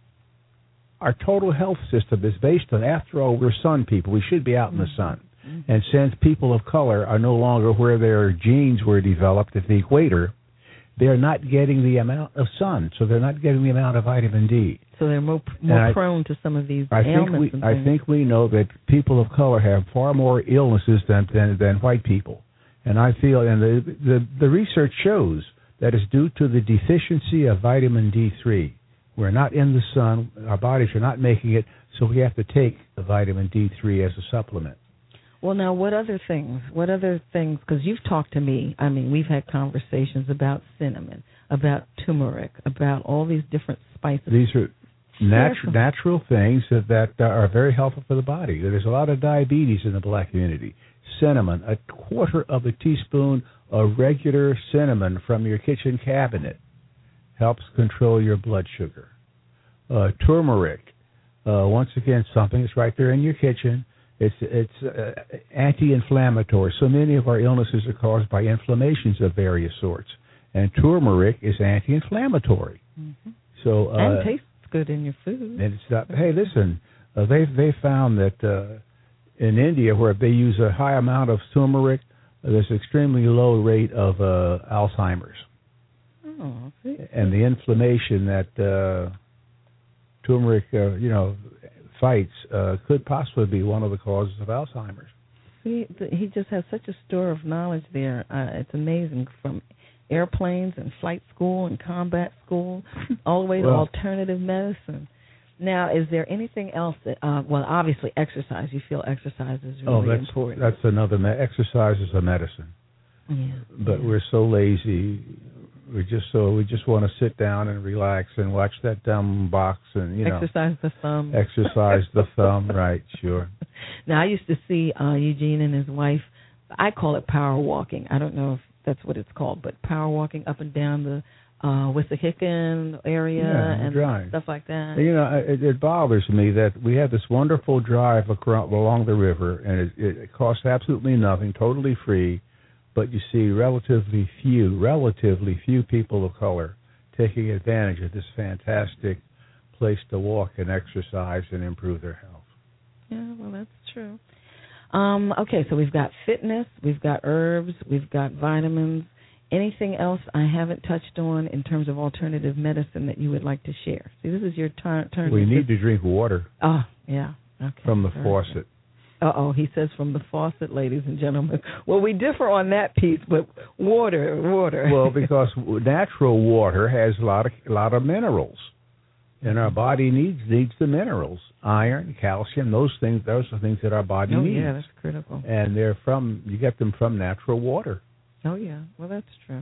our total health system is based on, after all, we're sun people. We should be out in the sun. Mm-hmm. And since people of color are no longer where their genes were developed at the equator, they're not getting the amount of sun, so they're not getting the amount of vitamin D. So they're more more I, prone to some of these I ailments. Think we, and I things. think we know that people of color have far more illnesses than than, than white people, and I feel, and the, the the research shows that it's due to the deficiency of vitamin D three. We're not in the sun; our bodies are not making it, so we have to take the vitamin D three as a supplement. Well, now, what other things? What other things? Because you've talked to me. I mean, we've had conversations about cinnamon, about turmeric, about all these different spices. These are Natu- natural things that, that uh, are very helpful for the body. There's a lot of diabetes in the black community. Cinnamon, a quarter of a teaspoon of regular cinnamon from your kitchen cabinet helps control your blood sugar. Uh, turmeric, uh, once again, something that's right there in your kitchen. It's it's uh, anti-inflammatory. So many of our illnesses are caused by inflammations of various sorts, and turmeric is anti-inflammatory. Mm-hmm. So uh, and tastes good in your food. And it's not. Hey, listen, uh, they they found that uh, in India, where they use a high amount of turmeric, uh, there's an extremely low rate of uh, Alzheimer's. Oh, see. And the inflammation that uh, turmeric, uh, you know, fights uh, could possibly be one of the causes of Alzheimer's. See, th- he just has such a store of knowledge there. Uh, it's amazing, from airplanes and flight school and combat school, all the way to well, alternative medicine. Now, is there anything else that, uh, well, obviously exercise. You feel exercise is really oh, that's, important. that's another, me- exercise is a medicine. Yeah. But yeah. we're so lazy. We just so we just want to sit down and relax and watch that dumb box and, you know. Exercise the thumb. Exercise the thumb, right, sure. Now, I used to see uh, Eugene and his wife, I call it power walking. I don't know if that's what it's called, but power walking up and down the uh, Wissahickon area yeah, and drive. stuff like that. You know, it, it bothers me that we have this wonderful drive across, along the river, and it, it costs absolutely nothing, totally free, but you see relatively few, relatively few people of color taking advantage of this fantastic place to walk and exercise and improve their health. Yeah, well, that's true. Um, okay, so we've got fitness, we've got herbs, we've got vitamins. Anything else I haven't touched on in terms of alternative medicine that you would like to share? See, this is your turn. turn we to need to drink water. Oh, yeah. Okay. From the Very faucet. Good. Uh-oh, he says from the faucet, ladies and gentlemen. Well, we differ on that piece, but water, water. Well, because natural water has a lot of a lot of minerals, and our body needs needs the minerals, iron, calcium. Those things, those are things that our body oh, needs. yeah, that's critical. And they're from you get them from natural water. Oh yeah, well that's true.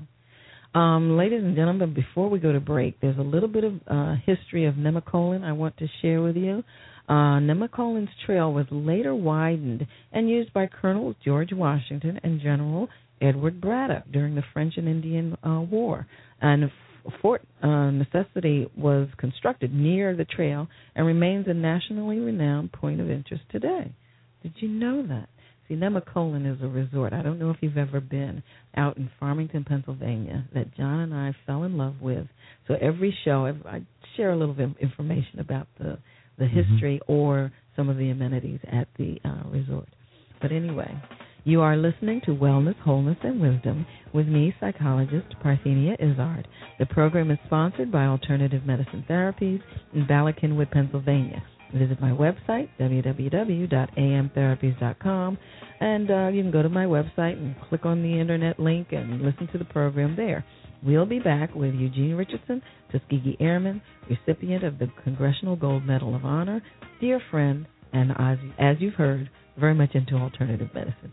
Um, ladies and gentlemen, before we go to break, there's a little bit of uh, history of Nemacolin I want to share with you. Uh, Nemacolin's trail was later widened and used by Colonel George Washington and General Edward Braddock during the French and Indian uh, War. And Fort uh, Necessity was constructed near the trail and remains a nationally renowned point of interest today. Did you know that? See, Nemacolin is a resort. I don't know if you've ever been out in Farmington, Pennsylvania, that John and I fell in love with. So every show, I share a little bit of information about the the history mm-hmm. or some of the amenities at the uh, resort. But anyway, you are listening to Wellness, Wholeness, and Wisdom with me, psychologist Parthenia Izzard. The program is sponsored by Alternative Medicine Therapies in Bala Cynwyd, Pennsylvania. Visit my website, w w w dot a m therapies dot com, and uh, you can go to my website and click on the internet link and listen to the program there. We'll be back with Eugene Richardson, Tuskegee Airman, recipient of the Congressional Gold Medal of Honor, dear friend, and as, as you've heard, very much into alternative medicine.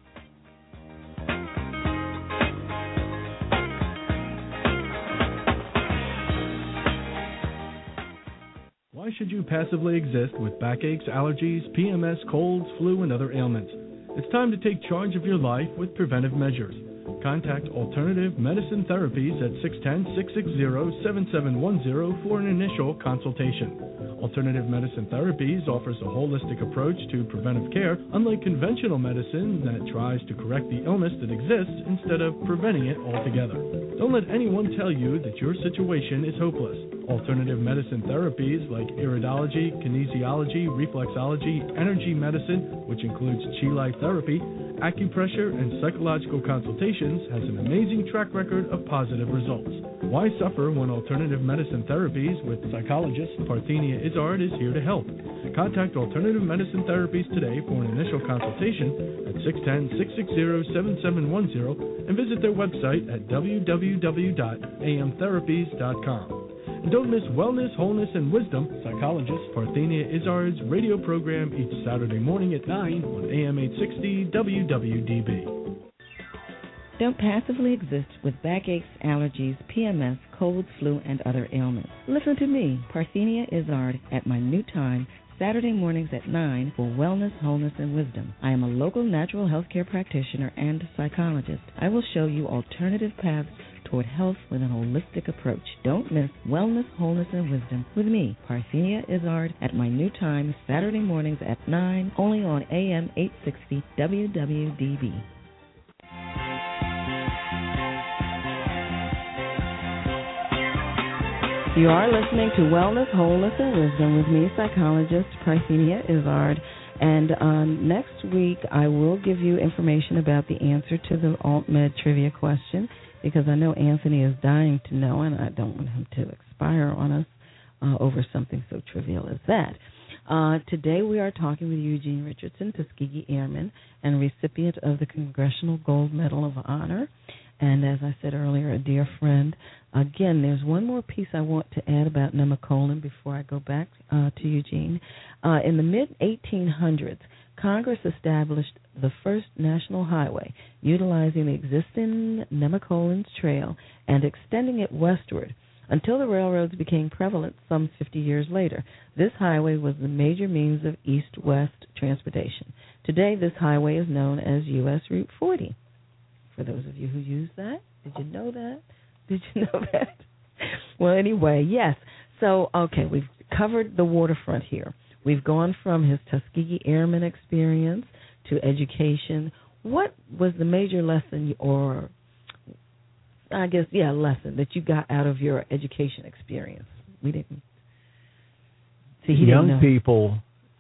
Why should you passively exist with backaches, allergies, P M S, colds, flu, and other ailments? It's time to take charge of your life with preventive measures. Contact Alternative Medicine Therapies at six one zero, six six zero, seven seven one zero for an initial consultation. Alternative Medicine Therapies offers a holistic approach to preventive care, unlike conventional medicine that tries to correct the illness that exists instead of preventing it altogether. Don't let anyone tell you that your situation is hopeless. Alternative medicine therapies like iridology, kinesiology, reflexology, energy medicine, which includes Chi Life therapy, acupressure, and psychological consultations, has an amazing track record of positive results. Why suffer when Alternative Medicine Therapies with psychologist Parthenia Izzard is here to help? Contact Alternative Medicine Therapies today for an initial consultation at six one zero, six six zero, seven seven one zero and visit their website at w w w dot a m therapies dot com. And don't miss Wellness, Wholeness, and Wisdom, psychologist Parthenia Izzard's radio program each Saturday morning at nine on A M eight sixty W W D B. Don't passively exist with backaches, allergies, P M S, colds, flu, and other ailments. Listen to me, Parthenia Izzard, at my new time, Saturday mornings at nine for Wellness, Wholeness, and Wisdom. I am a local natural health care practitioner and psychologist. I will show you alternative paths toward health with an holistic approach. Don't miss Wellness, Wholeness, and Wisdom with me, Parthenia Izzard, at my new time, Saturday mornings at nine, only on A M eight sixty W W D B. You are listening to Wellness, Wholeness, and Wisdom with me, psychologist Parthenia Izzard. And um, next week, I will give you information about the answer to the AltMed trivia question, because I know Anthony is dying to know, and I don't want him to expire on us uh, over something so trivial as that. Uh, today, we are talking with Eugene Richardson, Tuskegee Airman, and recipient of the Congressional Gold Medal of Honor. And as I said earlier, a dear friend. Again, there's one more piece I want to add about nemacolin before I go back uh, to Eugene. Uh, in the mid eighteen hundreds, Congress established the first national highway utilizing the existing nemacolin trail and extending it westward until the railroads became prevalent some fifty years later. This highway was the major means of east-west transportation. Today, this highway is known as U S Route forty. For those of you who use that, did you know that? Did you know that? Well, anyway, yes. So, okay, we've covered the waterfront here. We've gone from his Tuskegee Airman experience to education. What was the major lesson, or I guess, yeah, lesson that you got out of your education experience? We didn't. See, he young didn't know. people,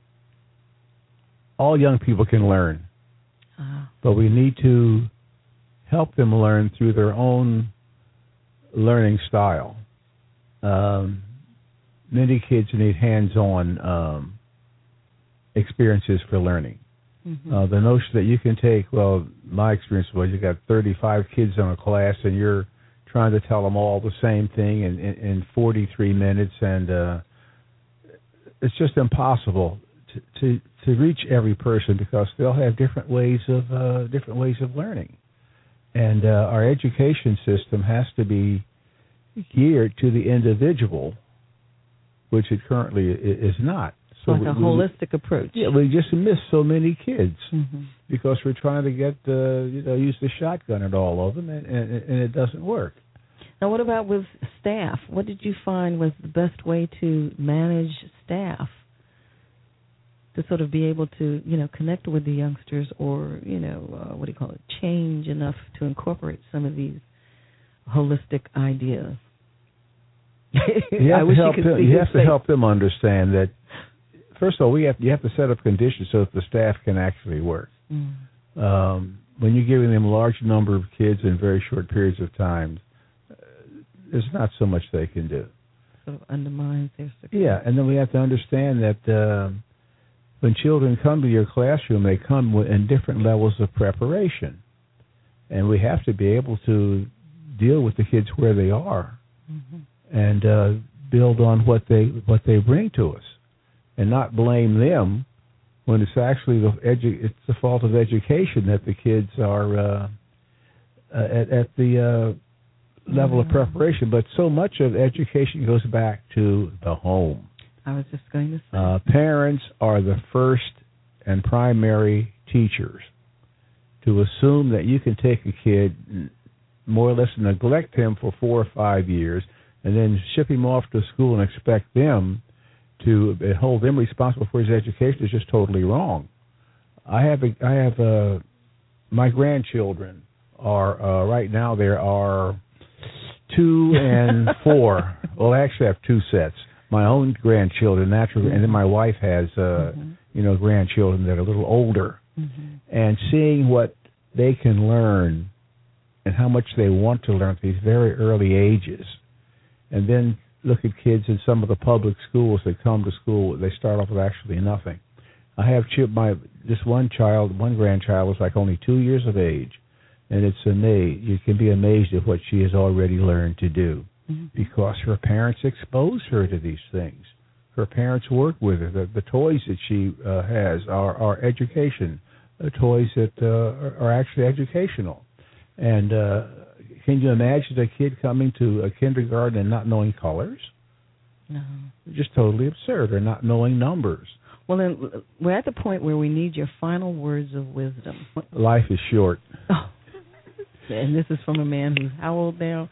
all young people can learn, uh-huh. but we need to help them learn through their own learning style. Um, many kids need hands-on um, experiences for learning. Mm-hmm. Uh, the notion that you can take, well, my experience was you got thirty-five kids in a class and you're trying to tell them all the same thing in, in, in forty-three minutes, and uh, it's just impossible to, to to reach every person because they'll have different ways of uh, different ways of learning. And uh, our education system has to be geared to the individual, which it currently is not. So like a we, holistic approach. Yeah, we just miss so many kids mm-hmm. because we're trying to get, uh, you know, use the shotgun at all of them, and, and, and it doesn't work. Now, what about with staff? What did you find was the best way to manage staff? To sort of be able to, you know, connect with the youngsters, or, you know, uh, what do you call it, change enough to incorporate some of these holistic ideas. You have, to help, you them, you have to help them understand that, first of all, we have you have to set up conditions so that the staff can actually work. Mm. Um, when you're giving them a large number of kids in very short periods of time, uh, there's not so much they can do. Sort of undermines their success. Yeah, and then we have to understand that uh, when children come to your classroom, they come in different levels of preparation. And we have to be able to deal with the kids where they are mm-hmm. and uh, build on what they what they bring to us, and not blame them when it's actually the edu- it's the fault of education that the kids are uh, at, at the uh, level mm-hmm. of preparation. But so much of education goes back to the home. I was just going to say. Uh, parents are the first and primary teachers. To assume that you can take a kid, more or less neglect him for four or five years, and then ship him off to school and expect them to hold them responsible for his education is just totally wrong. I have a, I have a, my grandchildren are uh, right now there are two and four. Well, I actually have two sets. My own grandchildren, naturally, and then my wife has, uh, mm-hmm. you know, grandchildren that are a little older. Mm-hmm. And seeing what they can learn and how much they want to learn at these very early ages. And then look at kids in some of the public schools that come to school, they start off with actually nothing. I have my this one child, one grandchild was like only two years of age, and it's amazing. You can be amazed at what she has already learned to do mm-hmm. because her parents expose her to these things. Her parents work with her. The, the toys that she uh, has are, are education, uh, toys that uh, are, are actually educational. And uh, can you imagine a kid coming to a kindergarten and not knowing colors? No. It's just totally absurd, or not knowing numbers. Well, then we're at the point where we need your final words of wisdom. Life is short. Oh. And this is from a man who's how old now?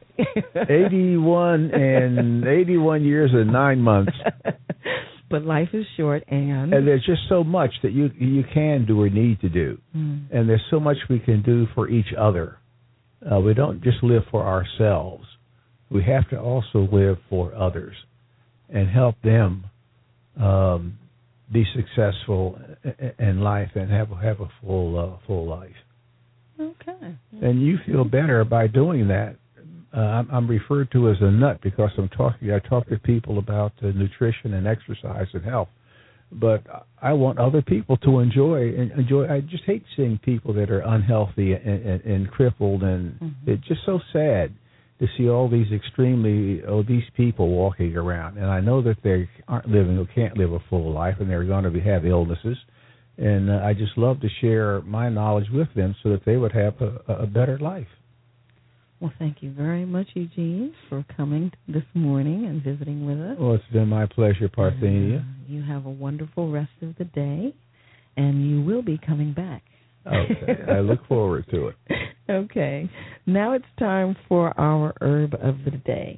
eighty-one and eighty-one years and nine months. But life is short, and and there's just so much that you you can do or need to do, mm. and there's so much we can do for each other. Uh, we don't just live for ourselves. We have to also live for others and help them um, be successful in life and have have a full uh, full life. Okay. And you feel better by doing that. Uh, I'm, I'm referred to as a nut because I'm talking. I talk to people about uh, nutrition and exercise and health, but I want other people to enjoy and enjoy. I just hate seeing people that are unhealthy and, and, and crippled, and mm-hmm. it's just so sad to see all these extremely obese people walking around. And I know that they aren't living or can't live a full life, and they're going to be, have illnesses. And uh, I just love to share my knowledge with them so that they would have a, a better life. Well, thank you very much, Eugene, for coming this morning and visiting with us. Well, it's been my pleasure, Parthenia. Uh, you have a wonderful rest of the day, and you will be coming back. Okay, I look forward to it. Okay, now it's time for our herb of the day.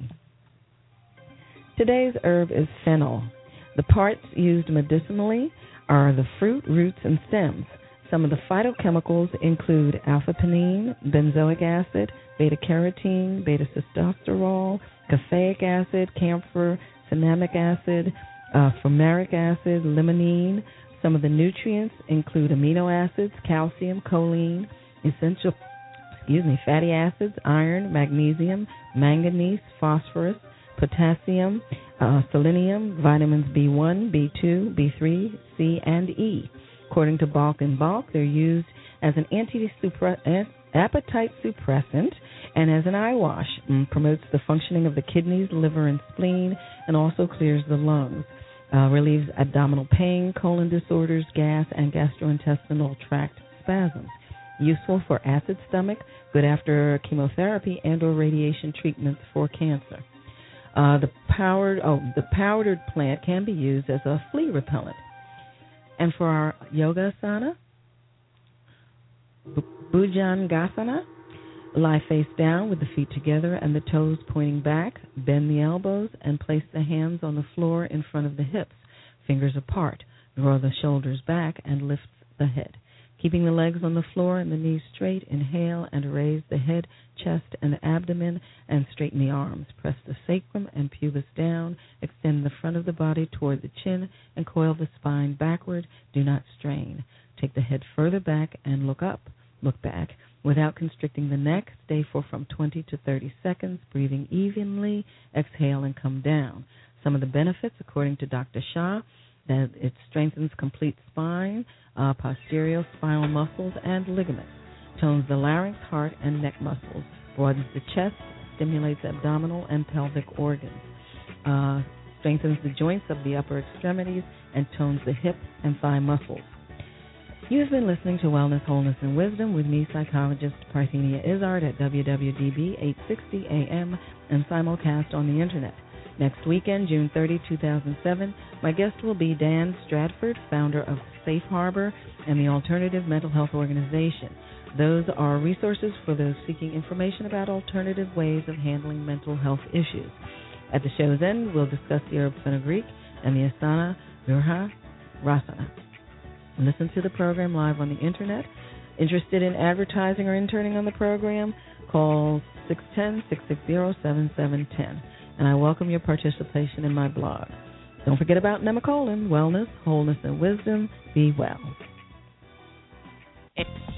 Today's herb is fennel. The parts used medicinally are the fruit, roots, and stems. Some of the phytochemicals include alpha-pinene, benzoic acid, beta-carotene, beta-sitosterol, caffeic acid, camphor, cinnamic acid, uh, fumaric acid, limonene. Some of the nutrients include amino acids, calcium, choline, essential, excuse me, fatty acids, iron, magnesium, manganese, phosphorus, potassium, uh, selenium, vitamins B one, B two, B three, C, and E. According to Balk and Balk, they're used as an anti-appetite suppressant and as an eye wash. And promotes the functioning of the kidneys, liver, and spleen, and also clears the lungs. Uh, relieves abdominal pain, colon disorders, gas, and gastrointestinal tract spasms. Useful for acid stomach, good after chemotherapy and or radiation treatments for cancer. Uh, the powdered oh, the powdered plant can be used as a flea repellent. And for our yoga asana, Bhujangasana, lie face down with the feet together and the toes pointing back. Bend the elbows and place the hands on the floor in front of the hips, fingers apart. Draw the shoulders back and lift the head. Keeping the legs on the floor and the knees straight, inhale and raise the head, chest, and abdomen, and straighten the arms. Press the sacrum and pubis down. Extend the front of the body toward the chin and coil the spine backward. Do not strain. Take the head further back and look up. Look back. Without constricting the neck, stay for from twenty to thirty seconds, breathing evenly. Exhale and come down. Some of the benefits, according to Doctor Shah, that it strengthens complete spine, uh, posterior spinal muscles, and ligaments. Tones the larynx, heart, and neck muscles. Broadens the chest, stimulates abdominal and pelvic organs. Uh, strengthens the joints of the upper extremities and tones the hip and thigh muscles. You have been listening to Wellness, Wholeness, and Wisdom with me, psychologist Parthenia Izzard at W W D B eight sixty A M and simulcast on the Internet. Next weekend, June thirtieth, two thousand seven, my guest will be Dan Stratford, founder of Safe Harbor and the Alternative Mental Health Organization. Those are resources for those seeking information about alternative ways of handling mental health issues. At the show's end, we'll discuss the herb fenugreek and the asana Virha Rasana. Listen to the program live on the Internet. Interested in advertising or interning on the program? Call six one zero, six six zero, seven seven one zero. And I welcome your participation in my blog. Don't forget about Nemacolin, Wellness, Wholeness, and Wisdom. Be well.